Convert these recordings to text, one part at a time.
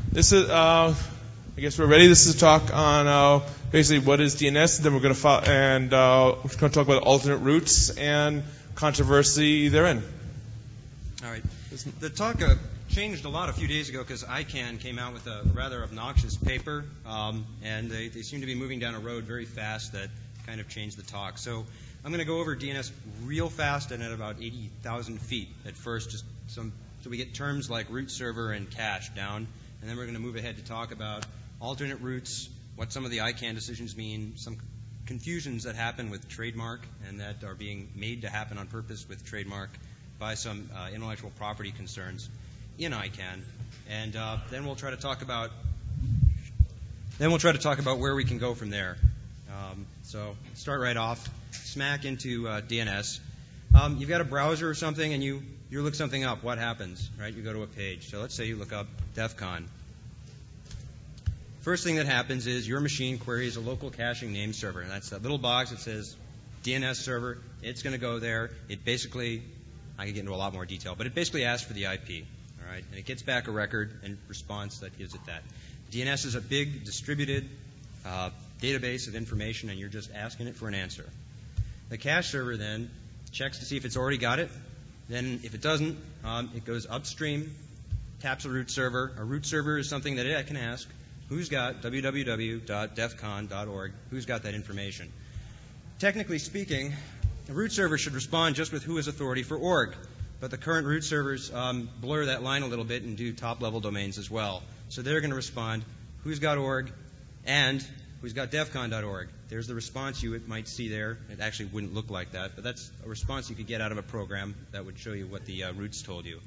This is, I guess we're ready. This is a talk on basically what is DNS. Then we're going to we're going to talk about alternate routes and controversy therein. All right. The talk changed a lot a few days ago because ICANN came out with a rather obnoxious paper, and they seem to be moving down a road very fast that kind of changed the talk. So I'm going to go over DNS real fast and at about 80,000 feet at first, just so we get terms like root server and cache down, and then we're going to move ahead to talk about alternate routes, what some of the ICANN decisions mean, some confusions that happen with trademark and that are being made to happen on purpose with trademark by some intellectual property concerns in ICANN, and then we'll try to talk about where we can go from there. So start right off, smack into DNS. You've got a browser or something, and you look something up. What happens, right? You go to a page. So let's say you look up DEF CON. First thing that happens is your machine queries a local caching name server, and that's that little box that says DNS server. It's going to go there. It basically, I can get into a lot more detail, but it basically asks for the IP, all right? And it gets back a record and response that gives it that. DNS is a big distributed database of information, and you're just asking it for an answer. The cache server then checks to see if it's already got it. Then if it doesn't, it goes upstream, taps a root server. A root server is something that it can ask, who's got www.defcon.org, who's got that information. Technically speaking, a root server should respond just with who is authority for org, but the current root servers blur that line a little bit and do top-level domains as well. So they're going to respond who's got org and who's got defcon.org. There's the response you might see there. It actually wouldn't look like that, but that's a response you could get out of a program that would show you what the roots told you.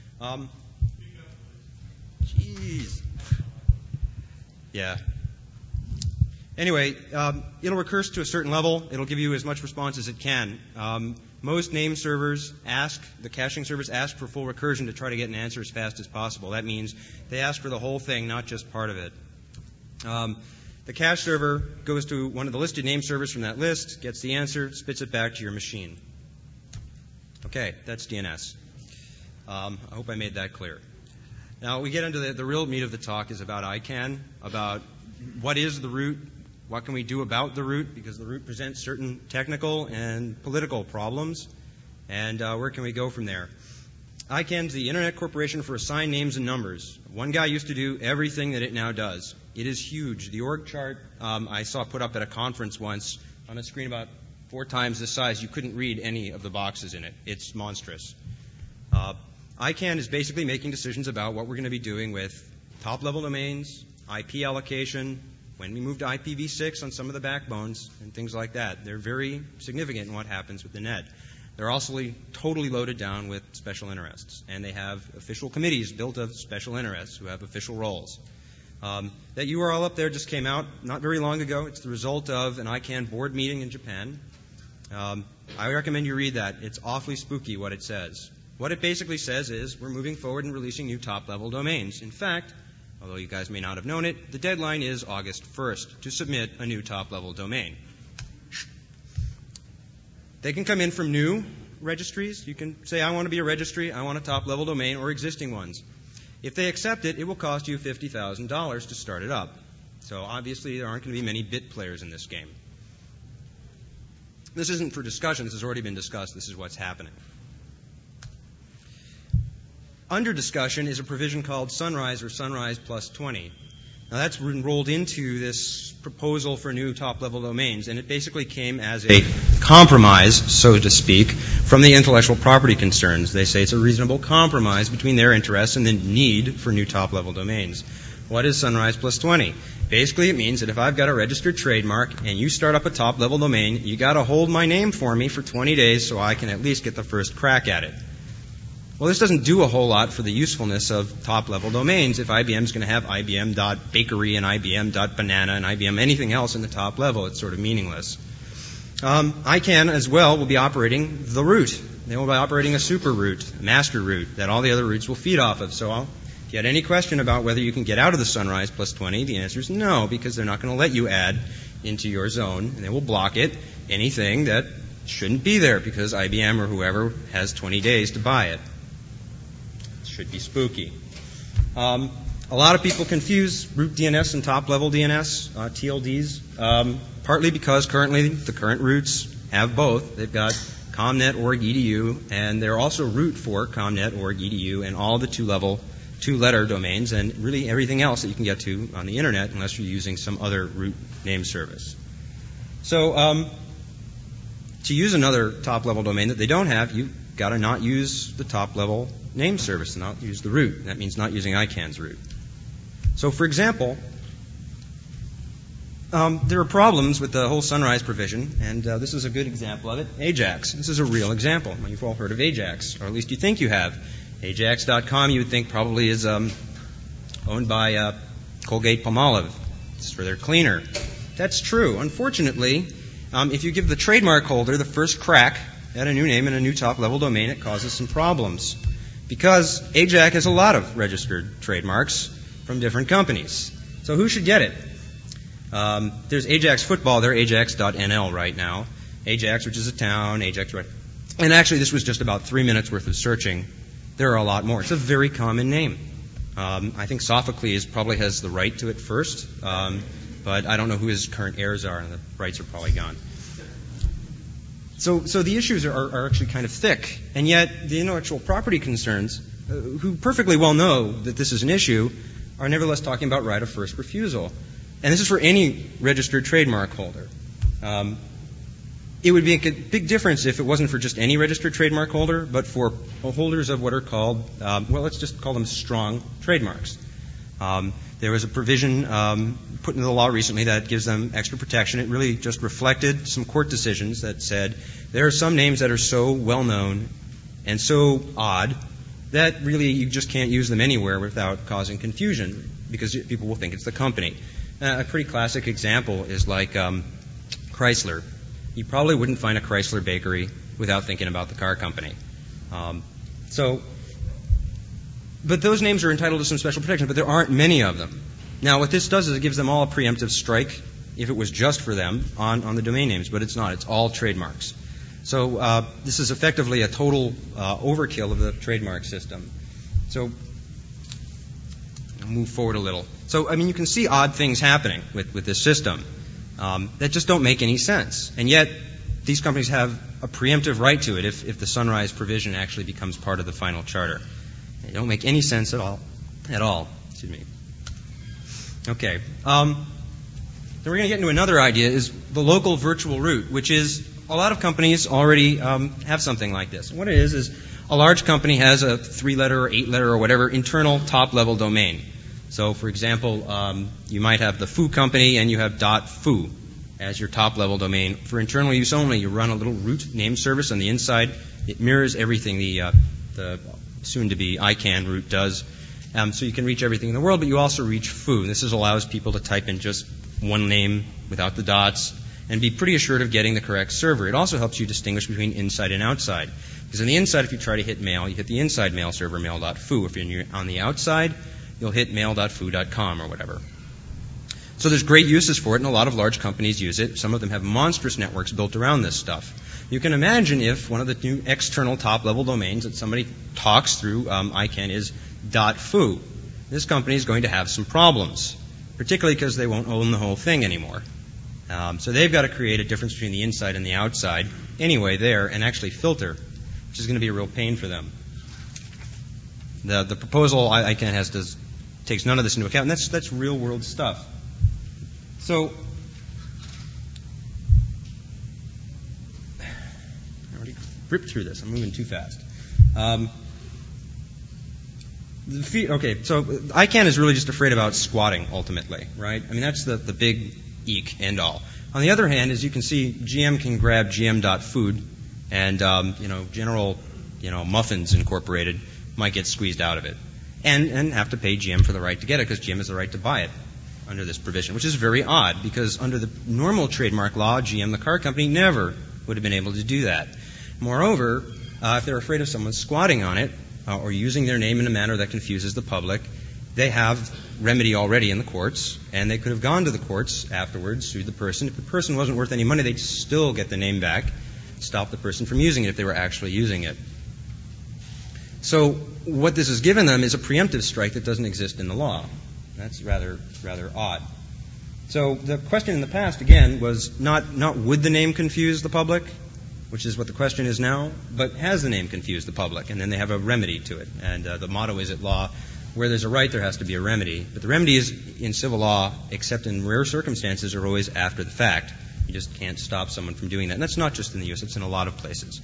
Jeez. Yeah. Anyway, it'll recurse to a certain level. It'll give you as much response as it can. Most name servers the caching servers ask for full recursion to try to get an answer as fast as possible. That means they ask for the whole thing, not just part of it. The cache server goes to one of the listed name servers from that list, gets the answer, spits it back to your machine. Okay, that's DNS. I hope I made that clear. Now, we get into the real meat of the talk is about ICANN, about what is the root, what can we do about the root, because the root presents certain technical and political problems, and where can we go from there. ICANN is the Internet Corporation for Assigned Names and Numbers. One guy used to do everything that it now does. It is huge. The org chart I saw put up at a conference once on a screen about 4 times this size. You couldn't read any of the boxes in it. It's monstrous. ICANN is basically making decisions about what we're going to be doing with top-level domains, IP allocation, when we move to IPv6 on some of the backbones, and things like that. They're very significant in what happens with the net. They're also totally loaded down with special interests, and they have official committees built of special interests who have official roles. That URL up there just came out not very long ago. It's the result of an ICANN board meeting in Japan. I recommend you read that. It's awfully spooky what it says. What it basically says is we're moving forward and releasing new top-level domains. In fact, although you guys may not have known it, the deadline is August 1st to submit a new top-level domain. They can come in from new registries. You can say, I want to be a registry, I want a top-level domain, or existing ones. If they accept it, it will cost you $50,000 to start it up. So obviously there aren't going to be many bit players in this game. This isn't for discussion. This has already been discussed. This is what's happening. Under discussion is a provision called Sunrise or Sunrise Plus 20. Now that's rolled into this proposal for new top-level domains, and it basically came as a compromise, so to speak, from the intellectual property concerns. They say it's a reasonable compromise between their interests and the need for new top-level domains. What is Sunrise Plus 20? Basically, it means that if I've got a registered trademark and you start up a top-level domain, you got to hold my name for me for 20 days so I can at least get the first crack at it. Well, this doesn't do a whole lot for the usefulness of top-level domains if IBM's going to have IBM.bakery and IBM.banana and IBM anything else in the top level. It's sort of meaningless. ICANN as well will be operating the root. They will be operating a super root, a master root, that all the other roots will feed off of. So if you had any question about whether you can get out of the Sunrise Plus 20, the answer is no, because they're not going to let you add into your zone, and they will block it, anything that shouldn't be there, because IBM or whoever has 20 days to buy it. Should be spooky. A lot of people confuse root DNS and top-level DNS, TLDs, partly because currently the current roots have both. They've got comnet.org.edu, and they're also root for comnet.org.edu and all the two-letter domains, and really everything else that you can get to on the internet unless you're using some other root name service. So to use another top-level domain that they don't have, you've got to not use the top-level name service, not use the root. That means not using ICANN's root. So, for example, there are problems with the whole Sunrise provision, and this is a good example of it. Ajax. This is a real example. Well, you've all heard of Ajax, or at least you think you have. Ajax.com, you would think probably is owned by Colgate-Palmolive. It's for their cleaner. That's true. Unfortunately, if you give the trademark holder the first crack at a new name and a new top-level domain, it causes some problems. Because Ajax has a lot of registered trademarks from different companies. So who should get it? There's Ajax Football. They're ajax.nl right now. Ajax, which is a town. Ajax, right. And actually, this was just about 3 minutes worth of searching. There are a lot more. It's a very common name. I think Sophocles probably has the right to it first, but I don't know who his current heirs are, and the rights are probably gone. So the issues are actually kind of thick, and yet the intellectual property concerns, who perfectly well know that this is an issue, are nevertheless talking about right of first refusal. And this is for any registered trademark holder. It would be a big difference if it wasn't for just any registered trademark holder, but for holders of what are called, let's just call them strong trademarks. There was a provision put into the law recently that gives them extra protection. It really just reflected some court decisions that said there are some names that are so well known and so odd that really you just can't use them anywhere without causing confusion because people will think it's the company. A pretty classic example is like Chrysler. You probably wouldn't find a Chrysler bakery without thinking about the car company. But those names are entitled to some special protection, but there aren't many of them. Now, what this does is it gives them all a preemptive strike, if it was just for them, on the domain names, but it's not. It's all trademarks. So this is effectively a total overkill of the trademark system. So I'll move forward a little. So, you can see odd things happening with this system that just don't make any sense. And yet, these companies have a preemptive right to it if the Sunrise provision actually becomes part of the final charter. They don't make any sense at all. Excuse me. Okay. Then we're going to get into another idea, is the local virtual root, which is a lot of companies already have something like this. And what it is a large company has a 3-letter or 8-letter or whatever internal top-level domain. So, for example, you might have the Foo company and you have .foo as your top-level domain. For internal use only, you run a little root name service on the inside. It mirrors everything the soon-to-be ICANN root does. So you can reach everything in the world, but you also reach foo. This allows people to type in just one name without the dots and be pretty assured of getting the correct server. It also helps you distinguish between inside and outside. Because on the inside, if you try to hit mail, you hit the inside mail server, mail.foo. If you're on the outside, you'll hit mail.foo.com or whatever. So there's great uses for it, and a lot of large companies use it. Some of them have monstrous networks built around this stuff. You can imagine if one of the new external top-level domains that somebody talks through ICANN is .foo. This company is going to have some problems, particularly because they won't own the whole thing anymore. So they've got to create a difference between the inside and the outside anyway there and actually filter, which is going to be a real pain for them. The proposal ICANN has takes none of this into account, and that's real-world stuff. So I already ripped through this. I'm moving too fast. So ICANN is really just afraid about squatting, ultimately, right? That's the big eek end all. On the other hand, as you can see, GM can grab gm.food, and General Muffins Incorporated might get squeezed out of it, and have to pay GM for the right to get it because GM has the right to buy it under this provision, which is very odd because under the normal trademark law, GM, the car company, never would have been able to do that. Moreover, if they're afraid of someone squatting on it or using their name in a manner that confuses the public, they have remedy already in the courts, and they could have gone to the courts afterwards, sued the person. If the person wasn't worth any money, they'd still get the name back, stop the person from using it if they were actually using it. So what this has given them is a preemptive strike that doesn't exist in the law. That's rather odd. So the question in the past, again, was not would the name confuse the public, which is what the question is now, but has the name confused the public? And then they have a remedy to it. And the motto is at law, where there's a right, there has to be a remedy. But the remedy is in civil law, except in rare circumstances, are always after the fact. You just can't stop someone from doing that. And that's not just in the U.S., it's in a lot of places.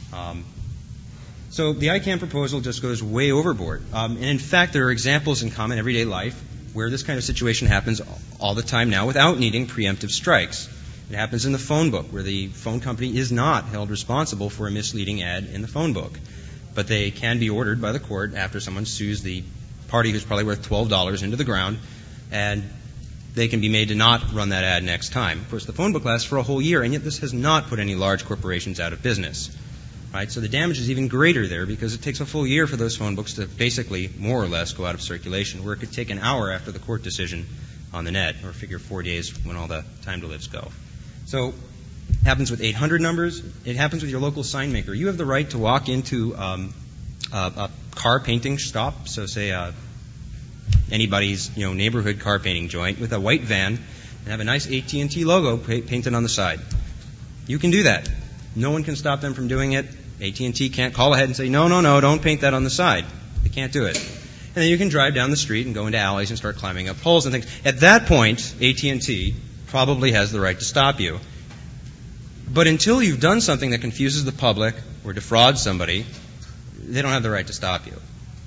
So the ICANN proposal just goes way overboard. And in fact, there are examples in common everyday life where this kind of situation happens all the time now without needing preemptive strikes. It happens in the phone book, where the phone company is not held responsible for a misleading ad in the phone book. But they can be ordered by the court after someone sues the party who's probably worth $12 into the ground, and they can be made to not run that ad next time. Of course, the phone book lasts for a whole year, and yet this has not put any large corporations out of business. Right? So the damage is even greater there because it takes a full year for those phone books to basically more or less go out of circulation, where it could take an hour after the court decision on the net, or figure 4 days when all the time to lives go. So it happens with 800 numbers. It happens with your local sign maker. You have the right to walk into a car painting shop, so say anybody's neighborhood car painting joint, with a white van and have a nice AT&T logo painted on the side. You can do that. No one can stop them from doing it. AT&T can't call ahead and say, no, don't paint that on the side. They can't do it. And then you can drive down the street and go into alleys and start climbing up poles and things. At that point, AT&T probably has the right to stop you. But until you've done something that confuses the public or defrauds somebody, they don't have the right to stop you.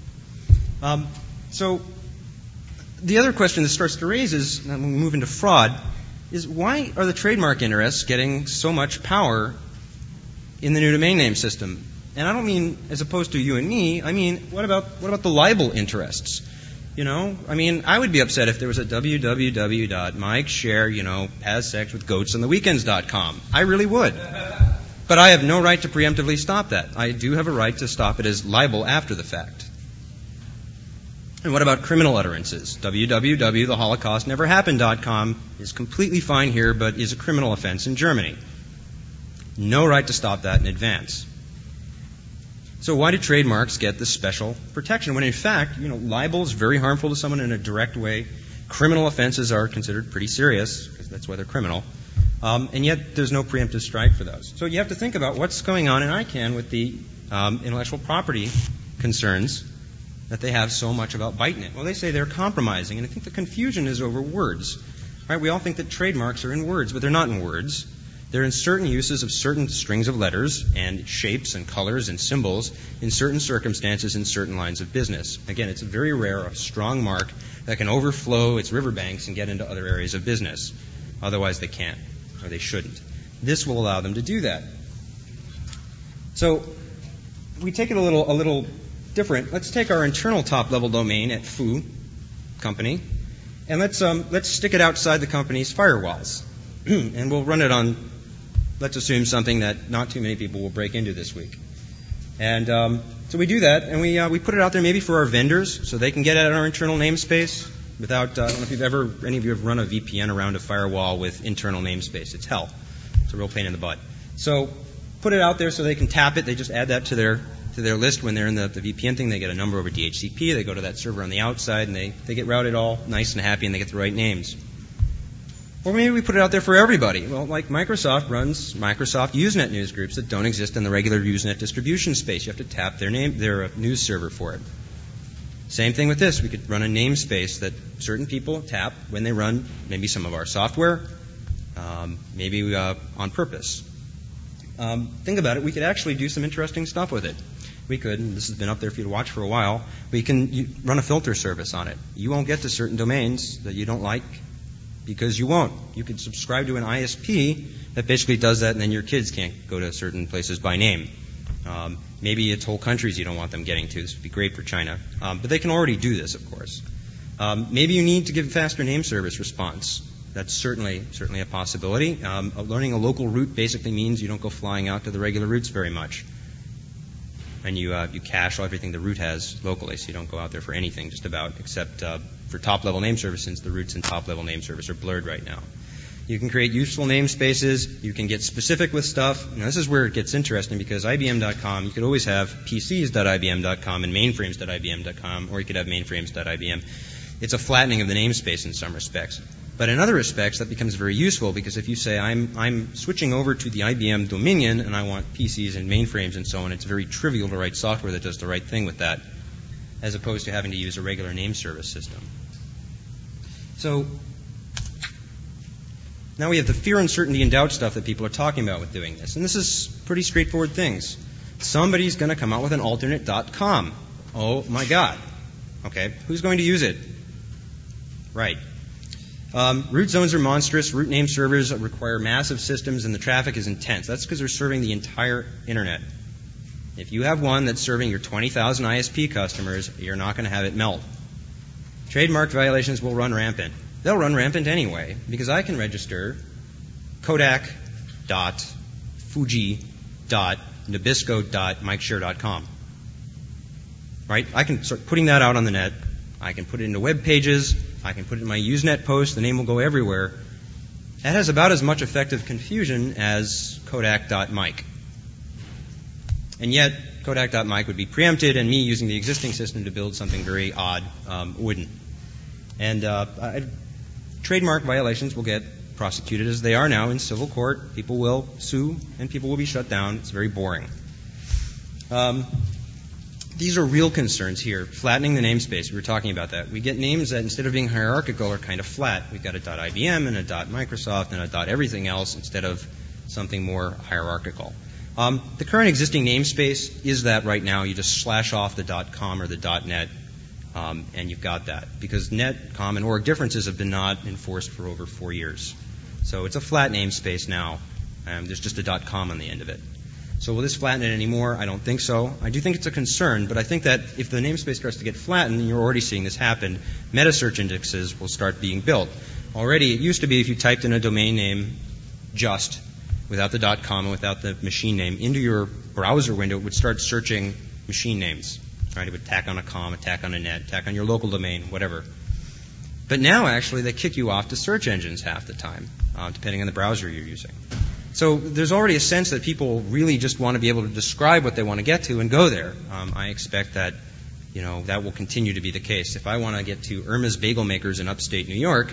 So the other question this starts to raise is, when we move into fraud, is why are the trademark interests getting so much power in the new domain name system? And I don't mean as opposed to you and me. I mean, what about the libel interests? I would be upset if there was a www.mikeshare, has sex with goats on the weekends.com. I really would. But I have no right to preemptively stop that. I do have a right to stop it as libel after the fact. And what about criminal utterances? www.theholocaustneverhappened.com is completely fine here, but is a criminal offense in Germany. No right to stop that in advance. So why do trademarks get this special protection when, in fact, libel is very harmful to someone in a direct way? Criminal offenses are considered pretty serious, because that's why they're criminal. And yet there's no preemptive strike for those. So you have to think about what's going on in ICANN with the intellectual property concerns that they have so much about biting it. Well, they say they're compromising, and I think the confusion is over words. Right? We all think that trademarks are in words, but they're not in words. They're in certain uses of certain strings of letters and shapes and colors and symbols in certain circumstances in certain lines of business. Again, it's very rare, a strong mark that can overflow its riverbanks and get into other areas of business. Otherwise, they can't, or they shouldn't. This will allow them to do that. So we take it a little different. Let's take our internal top-level domain at Foo company, and let's stick it outside the company's firewalls, and we'll run it on, let's assume, something that not too many people will break into this week. And so we do that, and we put it out there maybe for our vendors, so they can get at our internal namespace without. I don't know if any of you have run a VPN around a firewall with internal namespace. It's hell. It's a real pain in the butt. So put it out there so they can tap it. They just add that to their list when they're in the VPN thing. They get a number over DHCP. They go to that server on the outside, and they get routed all nice and happy, and they get the right names. Or maybe we put it out there for everybody. Well, like Microsoft runs Microsoft Usenet news groups that don't exist in the regular Usenet distribution space. You have to tap their news server for it. Same thing with this. We could run a namespace that certain people tap when they run maybe some of our software, maybe on purpose. Think about it. We could actually do some interesting stuff with it. We could, and this has been up there for you to watch for a while, we can run a filter service on it. You won't get to certain domains that you don't like because you won't. You could subscribe to an ISP that basically does that, and then your kids can't go to certain places by name. Maybe it's whole countries you don't want them getting to. This would be great for China. But they can already do this, of course. Maybe you need to give faster name service response. That's certainly a possibility. Learning a local route basically means you don't go flying out to the regular routes very much. And you cache everything the route has locally, so you don't go out there for anything just about, except for top-level name service, since the routes in top-level name service are blurred right now. You can create useful namespaces. You can get specific with stuff. Now, this is where it gets interesting because IBM.com, you could always have PCs.IBM.com and mainframes.IBM.com, or you could have mainframes.IBM. It's a flattening of the namespace in some respects. But in other respects, that becomes very useful because if you say, I'm switching over to the IBM Dominion and I want PCs and mainframes and so on, it's very trivial to write software that does the right thing with that, as opposed to having to use a regular name service system. So now we have the fear, uncertainty, and doubt stuff that people are talking about with doing this. And this is pretty straightforward things. Somebody's going to come out with an alternate .com. Oh, my God. Okay, who's going to use it? Right. Root zones are monstrous. Root name servers require massive systems, and the traffic is intense. That's because they're serving the entire Internet. If you have one that's serving your 20,000 ISP customers, you're not going to have it melt. Trademark violations will run rampant. They'll run rampant anyway, because I can register Kodak.Fuji.Nabisco.MikeShare.com. Right? I can start putting that out on the net. I can put it into web pages. I can put it in my Usenet post. The name will go everywhere. That has about as much effective confusion as Kodak.Mike. And yet, Kodak.Mike would be preempted, and me using the existing system to build something very odd wouldn't. And trademark violations will get prosecuted as they are now in civil court. People will sue, and people will be shut down. It's very boring. These are real concerns here. Flattening the namespace. We were talking about that. We get names that instead of being hierarchical are kind of flat. We've got a .IBM and a .Microsoft and a .everything else instead of something more hierarchical. The current existing namespace is that right now. You just slash off the .com or the .net, and you've got that. Because net, com, and org differences have been not enforced for over 4 years. So it's a flat namespace now. There's just a .com on the end of it. So will this flatten it anymore? I don't think so. I do think it's a concern, but I think that if the namespace starts to get flattened, and you're already seeing this happen, meta search indexes will start being built. Already, it used to be if you typed in a domain name just without the .com and without the machine name into your browser window, it would start searching machine names. Right? It would tack on a com, tack on a net, tack on your local domain, whatever. But now, actually, they kick you off to search engines half the time, depending on the browser you're using. So there's already a sense that people really just want to be able to describe what they want to get to and go there. I expect that, that will continue to be the case. If I want to get to Irma's Bagel Makers in upstate New York,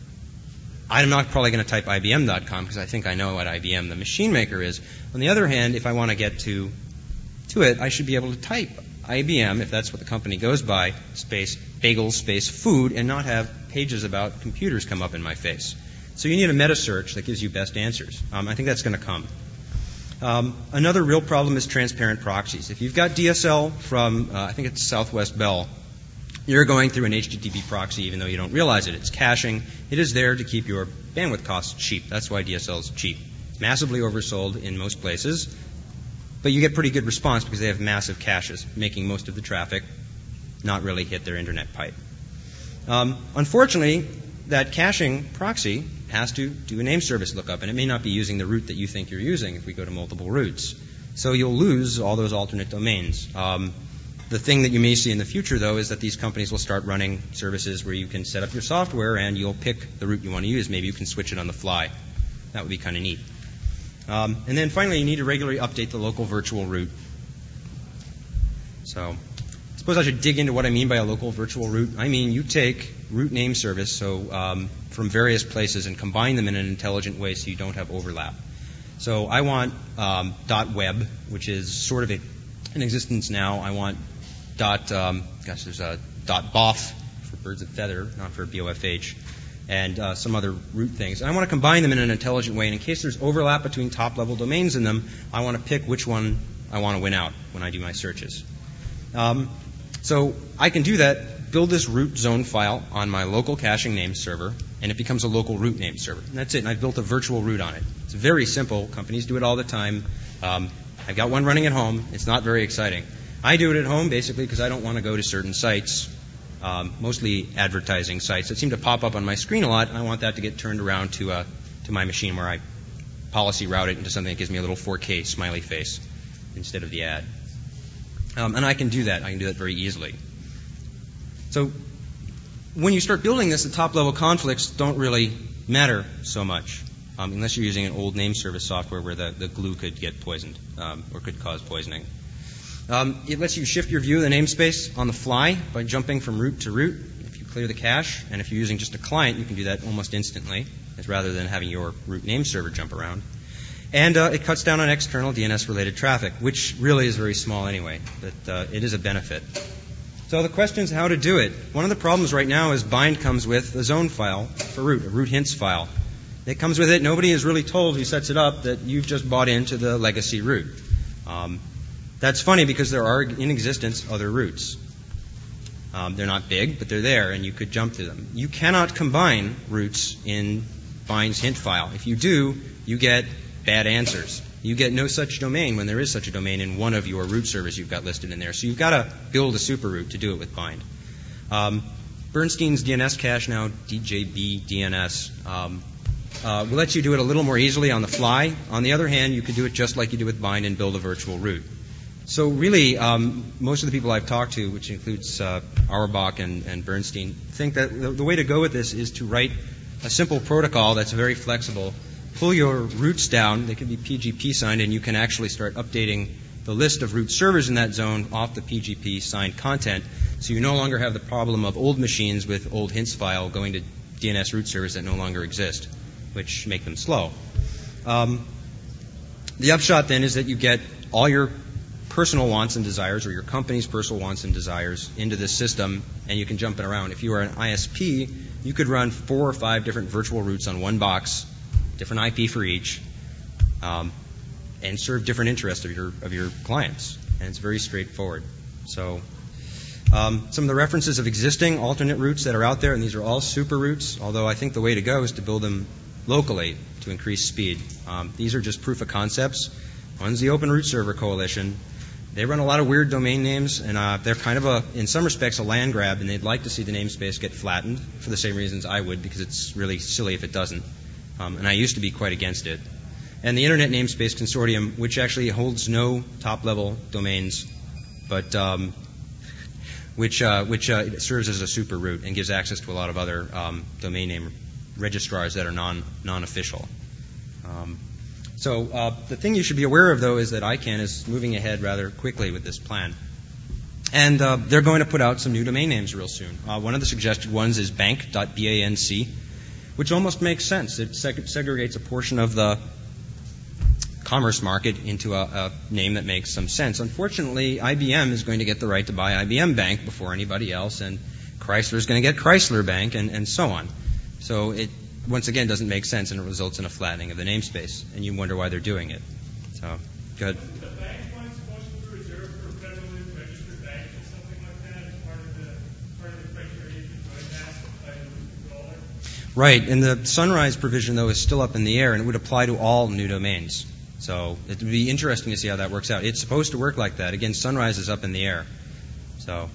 I'm not probably going to type IBM.com because I think I know what IBM, the machine maker, is. On the other hand, if I want to get to it, I should be able to type IBM, if that's what the company goes by, space bagels, space food, and not have pages about computers come up in my face. So you need a meta search that gives you best answers. I think that's going to come. Another real problem is transparent proxies. If you've got DSL from, I think it's Southwest Bell, you're going through an HTTP proxy even though you don't realize it. It's caching. It is there to keep your bandwidth costs cheap. That's why DSL is cheap. It's massively oversold in most places, but you get pretty good response because they have massive caches, making most of the traffic not really hit their internet pipe. Unfortunately, that caching proxy has to do a name service lookup, and it may not be using the root that you think you're using if we go to multiple roots. So you'll lose all those alternate domains. The thing that you may see in the future, though, is that these companies will start running services where you can set up your software and you'll pick the root you want to use. Maybe you can switch it on the fly. That would be kind of neat. And then finally, you need to regularly update the local virtual root. So I suppose I should dig into what I mean by a local virtual root. I mean you take root name service, so from various places, and combine them in an intelligent way so you don't have overlap. So I want .web, which is sort of in existence now. I want there's a .bof for birds of feather, not for BOFH, and some other root things. And I want to combine them in an intelligent way, and in case there's overlap between top-level domains in them, I want to pick which one I want to win out when I do my searches. So I can do that, build this root zone file on my local caching name server, and it becomes a local root name server. And that's it, and I've built a virtual root on it. It's very simple. Companies do it all the time. I've got one running at home. It's not very exciting. I do it at home basically because I don't want to go to certain sites, mostly advertising sites that seem to pop up on my screen a lot, and I want that to get turned around to my machine where I policy route it into something that gives me a little 4K smiley face instead of the ad. And I can do that. I can do that very easily. So when you start building this, the top-level conflicts don't really matter so much, unless you're using an old name service software where the glue could get poisoned or could cause poisoning. It lets you shift your view of the namespace on the fly by jumping from root to root if you clear the cache. And if you're using just a client, you can do that almost instantly, rather than having your root name server jump around. And it cuts down on external DNS-related traffic, which really is very small anyway, but it is a benefit. So the question is how to do it. One of the problems right now is Bind comes with a zone file for root, a root hints file. It comes with it. Nobody is really told who sets it up that you've just bought into the legacy root. That's funny because there are in existence other roots. They're not big, but they're there, and you could jump to them. You cannot combine roots in Bind's hint file. If you do, you get bad answers. You get no such domain when there is such a domain in one of your root servers you've got listed in there. So you've got to build a super root to do it with Bind. Bernstein's DNS cache now, DJB DNS, will let you do it a little more easily on the fly. On the other hand, you could do it just like you do with Bind and build a virtual root. So really, most of the people I've talked to, which includes Auerbach and Bernstein, think that the way to go with this is to write a simple protocol that's very flexible. Pull your roots down. They can be PGP signed, and you can actually start updating the list of root servers in that zone off the PGP signed content. So you no longer have the problem of old machines with old hints file going to DNS root servers that no longer exist, which make them slow. The upshot then is that you get all your personal wants and desires, or your company's personal wants and desires, into this system, and you can jump it around. If you are an ISP, you could run 4 or 5 different virtual routes on one box, different IP for each, and serve different interests of your clients. And it's very straightforward. So some of the references of existing alternate routes that are out there, and these are all super routes, although I think the way to go is to build them locally to increase speed. These are just proof of concepts. One's the Open Root Server Coalition. They run a lot of weird domain names, and they're kind of, in some respects, a land grab, and they'd like to see the namespace get flattened for the same reasons I would, because it's really silly if it doesn't. And I used to be quite against it. And the Internet Namespace Consortium, which actually holds no top-level domains, but which serves as a super root and gives access to a lot of other domain name registrars that are non-official. So the thing you should be aware of, though, is that ICANN is moving ahead rather quickly with this plan. And they're going to put out some new domain names real soon. One of the suggested ones is bank.banc, which almost makes sense. It segregates a portion of the commerce market into a name that makes some sense. Unfortunately, IBM is going to get the right to buy IBM Bank before anybody else, and Chrysler is going to get Chrysler Bank, and so on. So it, once again, doesn't make sense, and it results in a flattening of the namespace, and you wonder why they're doing it. So, go ahead. The bank one supposed to be reserved for federally registered banks or something like that as part of the criteria to join that by the root controller? Right, and the Sunrise provision, though, is still up in the air, and it would apply to all new domains. So it would be interesting to see how that works out. It's supposed to work like that. Again, Sunrise is up in the air. So,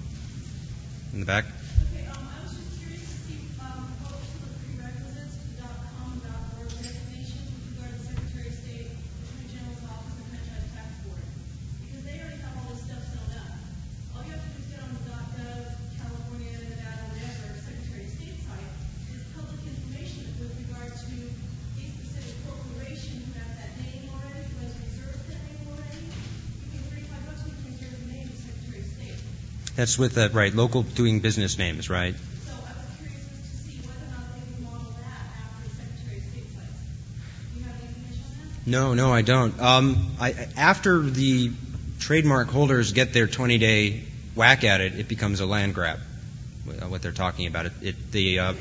in the back. Okay, I was just curious to see what were some of the prerequisites to .com and .org designation with regard to the Secretary of State, the Attorney General's Office, and the Franchise Tax Board. Because they already have all this stuff sewn up. All you have to do is get on the .gov, California, Nevada, whatever, Secretary of State site, is public information with regard to a specific corporation who has that name already, who has reserved that name already. You pay $35, you can reserve the name of the Secretary of State. That's with that, right, local doing business names, right? So I was curious as to see whether or not they would model that after the Secretary of State sites. Do you have any information on that? No, I don't. After the trademark holders get their 20-day whack at it, it becomes a land grab, what they're talking about. National,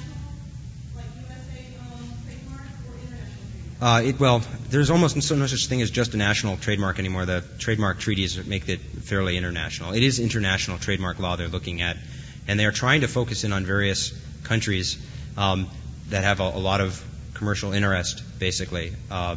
like USA trademark or international trademark? Well, there's almost no such thing as just a national trademark anymore. The trademark treaties make it fairly international. It is international trademark law they're looking at, and they're trying to focus in on various countries that have a lot of commercial interest, basically,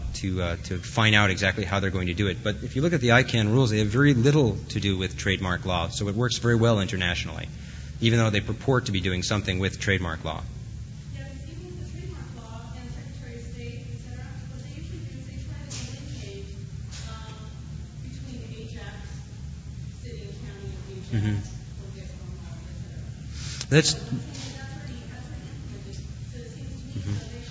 to find out exactly how they're going to do it. But if you look at the ICANN rules, they have very little to do with trademark law, so it works very well internationally, even though they purport to be doing something with trademark law. Yeah, because even with the trademark law and Secretary of State, et cetera, what they usually do is they try to delineate between Ajax, city and county of Ajax, Colgate, Ohio, et cetera. That's That's already implemented. So it seems to me that they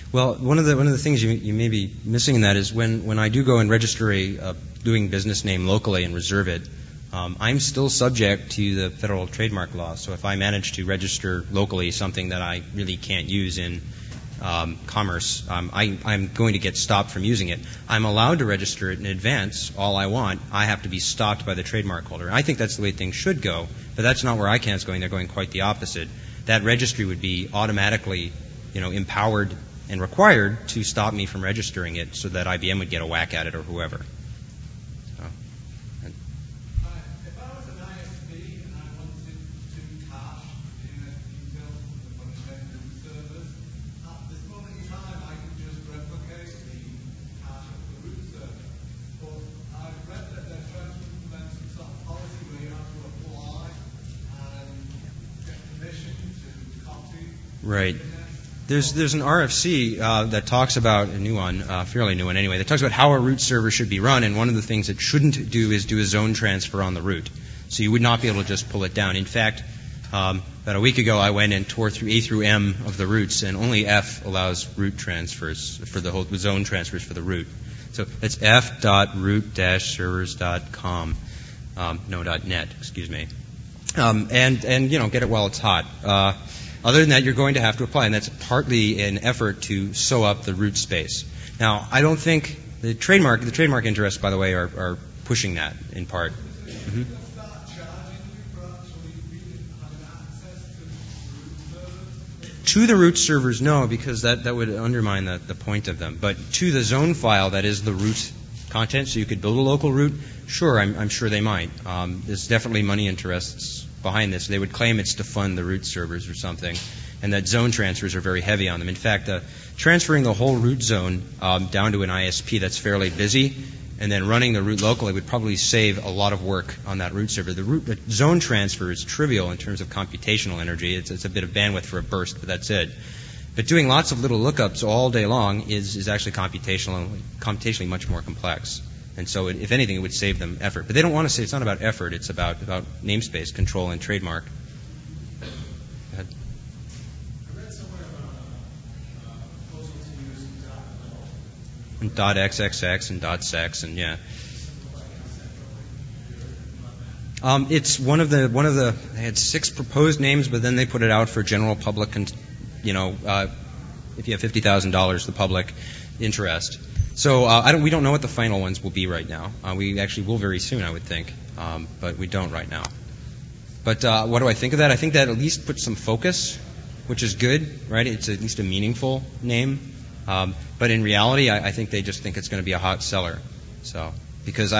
Well, one of the things you may be missing in that is when I do go and register a doing business name locally and reserve it, I'm still subject to the federal trademark law. So if I manage to register locally something that I really can't use in commerce, I'm going to get stopped from using it. I'm allowed to register it in advance all I want. I have to be stopped by the trademark holder. I think that's the way things should go, but that's not where ICANN's going. They're going quite the opposite. That registry would be automatically, empowered and required to stop me from registering it so that IBM would get a whack at it or whoever. So, if I was an ISP and I wanted to cache DNS details from the front-end servers, at this moment in time I could just replicate the cache of the root server. But I've read that they're trying to implement some sort of policy where you have to apply and get permission to copy. right. There's an RFC that talks about a new one, fairly new one anyway, that talks about how a root server should be run, and one of the things it shouldn't do is do a zone transfer on the root. So you would not be able to just pull it down. In fact, about a week ago I went and tore through A through M of the roots, and only F allows root transfers for the whole zone transfers for the root. So it's f.root-servers.com, .net, excuse me, and get it while it's hot. Other than that, you're going to have to apply, and that's partly an effort to sew up the root space. Now, I don't think the trademark interests, by the way, are pushing that in part. Mm-hmm. To the root servers, no, because that would undermine the point of them. But to the zone file, that is the root content, so you could build a local root, sure, I'm sure they might. There's definitely money interests behind this. They would claim it's to fund the root servers or something, and that zone transfers are very heavy on them. In fact, transferring the whole root zone down to an ISP that's fairly busy, and then running the root locally would probably save a lot of work on that root server. The zone transfer is trivial in terms of computational energy. It's a bit of bandwidth for a burst, but that's it. But doing lots of little lookups all day long is actually computationally much more complex. And so, if anything, it would save them effort. But they don't want to say it's not about effort. It's about namespace control and trademark. Go ahead. I read somewhere about a proposal to use And .xxx and .sex and yeah. It's one of the. They had 6 proposed names, but then they put it out for general public. If you have $50,000, the public interest. So we don't know what the final ones will be right now. We actually will very soon, I would think, but we don't right now. But what do I think of that? I think that at least puts some focus, which is good, right? It's at least a meaningful name. But in reality, I think they just think it's going to be a hot seller. So because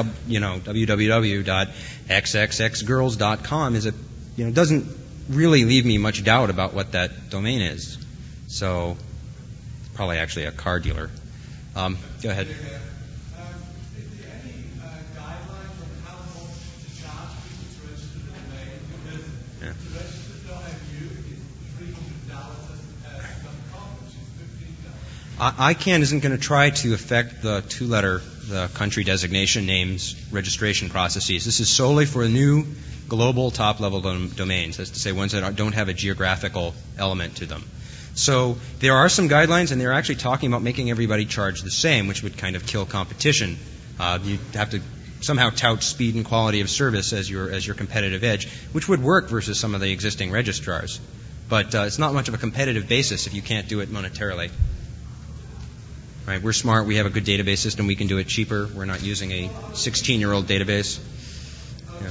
www.xxxgirls.com doesn't really leave me much doubt about what that domain is. So it's probably actually a car dealer. Go ahead. Is there any guidelines on how much to charge people to register the domain? Because to register .mu is $300 which is $15. ICANN isn't going to try to affect the the country designation names registration processes. This is solely for new global top-level domains. That's to say ones that don't have a geographical element to them. So there are some guidelines, and they're actually talking about making everybody charge the same, which would kind of kill competition. You have to somehow tout speed and quality of service as your competitive edge, which would work versus some of the existing registrars. But it's not much of a competitive basis if you can't do it monetarily. Right? We're smart. We have a good database system. We can do it cheaper. We're not using a 16-year-old database. Yeah.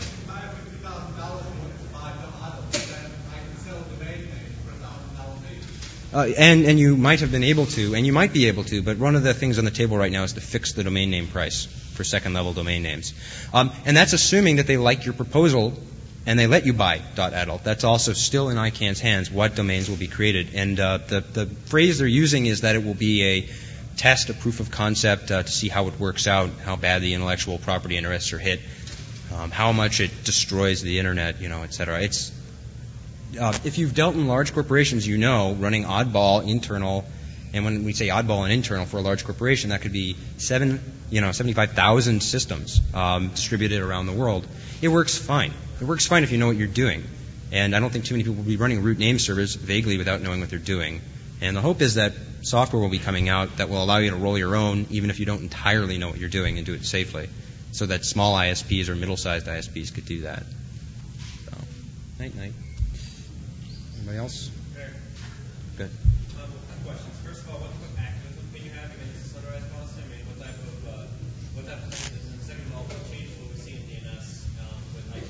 And you might have been able to, and you might be able to, but one of the things on the table right now is to fix the domain name price for second-level domain names. And that's assuming that they like your proposal and they let you buy .adult. That's also still in ICANN's hands what domains will be created. And the phrase they're using is that it will be a test, a proof of concept to see how it works out, how bad the intellectual property interests are hit, how much it destroys the Internet, et cetera. If you've dealt in large corporations, running oddball internal, and when we say oddball and internal for a large corporation, that could be 75,000 systems distributed around the world. It works fine. It works fine if you know what you're doing. And I don't think too many people will be running root name servers vaguely without knowing what they're doing. And the hope is that software will be coming out that will allow you to roll your own, even if you don't entirely know what you're doing, and do it safely, so that small ISPs or middle-sized ISPs could do that. So, night. Anybody else? Good. Questions. First of all, what type of activism can you have against the Sunrise policy? I mean, what type of activism? And second of all, what changes will we see in DNS with IT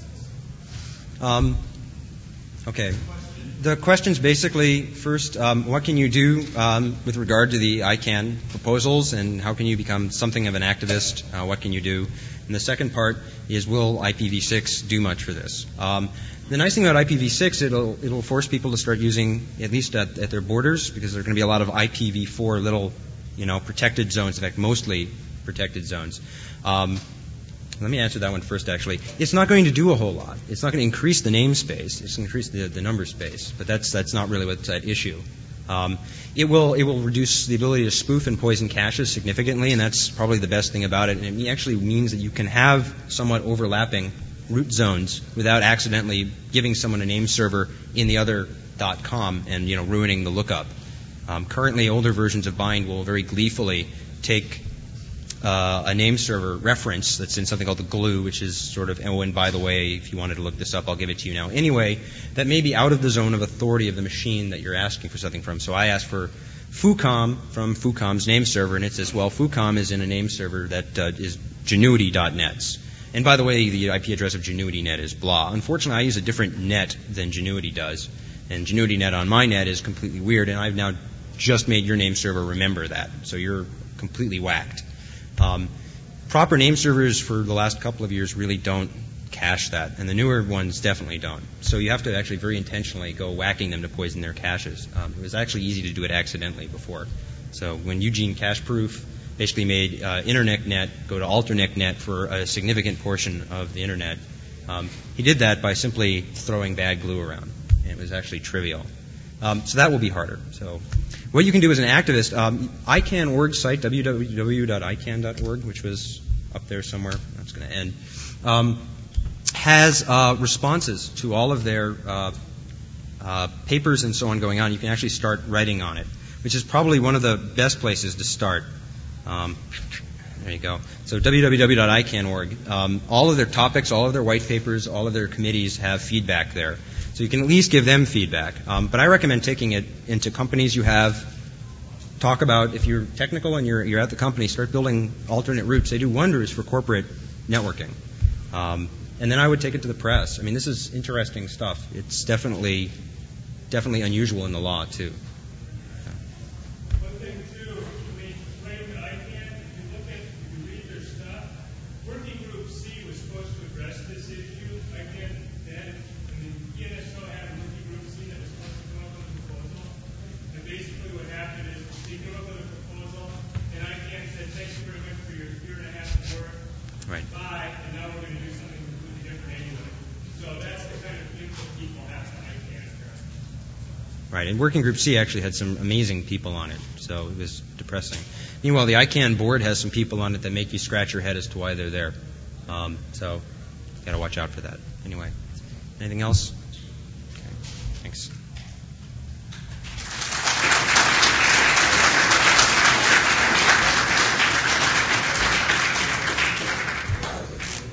services? Okay. The question's basically, first, what can you do with regard to the ICANN proposals, and how can you become something of an activist? What can you do? And the second part is, will IPv6 do much for this? The nice thing about IPv6, it'll force people to start using, at least at their borders, because there are going to be a lot of IPv4 little, protected zones, in fact, mostly protected zones. Let me answer that one first, actually. It's not going to do a whole lot. It's not going to increase the namespace. It's going to increase the number space, but that's not really what's at issue. It will reduce the ability to spoof and poison caches significantly, and that's probably the best thing about it. And it actually means that you can have somewhat overlapping root zones without accidentally giving someone a name server in the other .com and ruining the lookup. Currently, older versions of Bind will very gleefully take a name server reference that's in something called the glue, which is sort of, and by the way, if you wanted to look this up, I'll give it to you now. Anyway, that may be out of the zone of authority of the machine that you're asking for something from. So I asked for Fucom from Fucom's name server, and it says, well, Fucom is in a name server that is Genuity.net. And by the way, the IP address of GenuityNet is blah. Unfortunately, I use a different net than Genuity does, and GenuityNet on my net is completely weird, and I've now just made your name server remember that, so you're completely whacked. Proper name servers for the last couple of years really don't cache that, and the newer ones definitely don't. So you have to actually very intentionally go whacking them to poison their caches. It was actually easy to do it accidentally before. So when Eugene Cacheproof basically made InternetNet go to AlterNetNet for a significant portion of the Internet, he did that by simply throwing bad glue around, and it was actually trivial. So that will be harder. So what you can do as an activist, ICANN.org site, www.icann.org, which was up there somewhere, that's going to end, has responses to all of their papers and so on going on. You can actually start writing on it, which is probably one of the best places to start. There you go. So www.icann.org. All of their topics, all of their white papers, all of their committees have feedback there. So you can at least give them feedback. But I recommend taking it into companies you have. Talk about, if you're technical and you're at the company, start building alternate routes. They do wonders for corporate networking. And then I would take it to the press. I mean, this is interesting stuff. It's definitely unusual in the law, too. One thing, too, when you claim that ICANN, if you read their stuff, Working Group C was supposed to address this issue. ICANN then, the NSO had a Working Group C that was supposed to come up with a proposal. And basically what happened is they came up with a proposal, and ICANN said, thank you very much for your year and a half of work. Right. Bye, and now we're going to do something completely different anyway. So that's the kind of input people have to ICANN. Right, and Working Group C actually had some amazing people on it, so it was depressing. Meanwhile, the ICANN board has some people on it that make you scratch your head as to why they're there. So, got to watch out for that. Anyway, anything else? Okay, thanks.